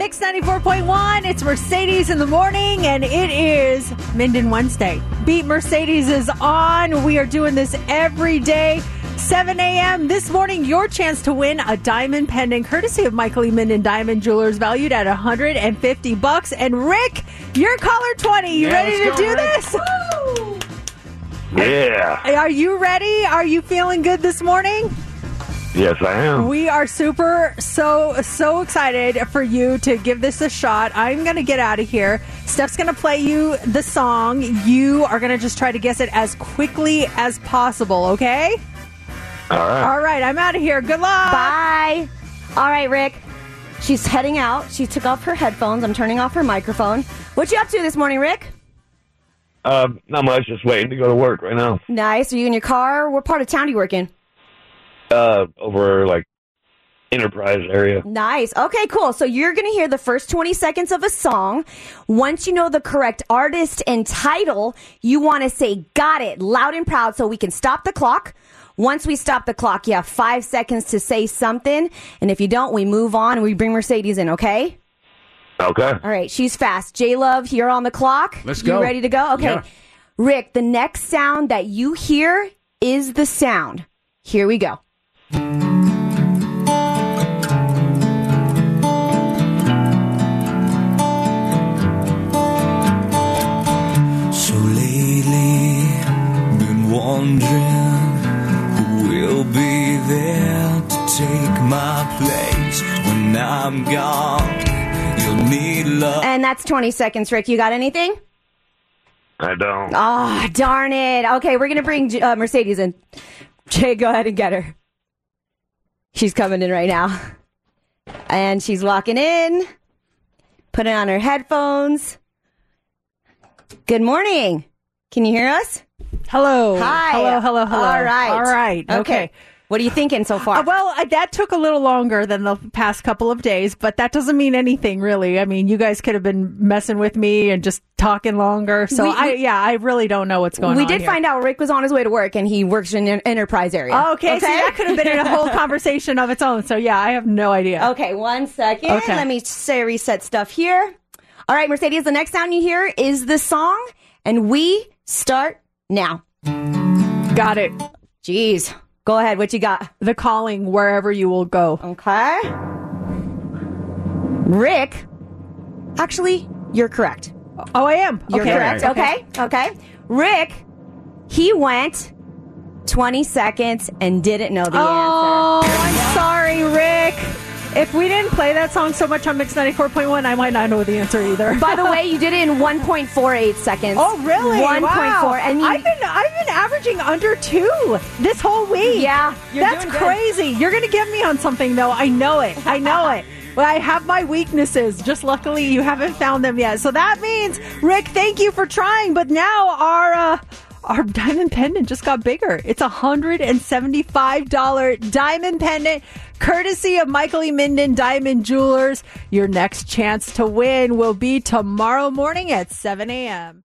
Mix 94.1. It's Mercedes in the morning, and it is Minden Wednesday. Beat Mercedes is on. We are doing this every day. 7 a.m. this morning, your chance to win a diamond pendant courtesy of Michael E. Minden Diamond Jewelers, valued at $150. And Rick, you're caller 20. You ready to do this? Woo! Yeah. Are you ready? Are you feeling good this morning? Yes, I am. We are so excited for you to give this a shot. I'm going to get out of here. Steph's going to play you the song. You are going to just try to guess it as quickly as possible, okay? All right, I'm out of here. Good luck. Bye. All right, Rick. She's heading out. She took off her headphones. I'm turning off her microphone. What you up to this morning, Rick? Not much. Just waiting to go to work right now. Nice. Are you in your car? What part of town do you work in? Over, Enterprise area. Nice. Okay, cool. So you're going to hear the first 20 seconds of a song. Once you know the correct artist and title, you want to say, got it, loud and proud so we can stop the clock. Once we stop the clock, you have 5 seconds to say something. And if you don't, we move on and we bring Mercedes in, okay? Okay. All right, she's fast. J-Love, you're on the clock. Let's go. You ready to go? Okay. Yeah. Rick, the next sound that you hear is the sound. Here we go. So lately, been wondering who will be there to take my place when I'm gone. You'll need love. And that's 20 seconds, Rick. You got anything? I don't. Oh, darn it. Okay, we're going to bring Mercedes in. Jay, go ahead and get her. She's coming in right now. And she's walking in, putting on her headphones. Good morning. Can you hear us? Hello. Hi. Hello. All right. Okay. What are you thinking so far? That took a little longer than the past couple of days, but that doesn't mean anything, really. I mean, you guys could have been messing with me and just talking longer. So, I really don't know what's going on. We did find out Rick was on his way to work, and he works in an enterprise area. Okay, so that could have been a whole conversation of its own. So, yeah, I have no idea. Okay, 1 second. Okay. Let me say reset stuff here. All right, Mercedes, the next sound you hear is the song, and we start now. Got it. Jeez. Go ahead. What you got? The Calling, Wherever You Will Go. Okay. Rick, actually, you're correct. Oh, I am. You're correct. Okay. Rick, he went 20 seconds and didn't know the answer. Oh, I'm sorry, Rick. If we didn't play that song so much on Mix 94.1, I might not know the answer either. By the way, you did it in 1.48 seconds. Oh, really? 1.4. Wow. And I've been averaging under 2 this whole week. Yeah, that's crazy. You're going to get me on something, though. I know it. Well, I have my weaknesses. Just luckily, you haven't found them yet. So that means, Rick, thank you for trying. But now our diamond pendant just got bigger. It's a $175 diamond pendant, courtesy of Michael E. Minden Diamond Jewelers. Your next chance to win will be tomorrow morning at 7 a.m.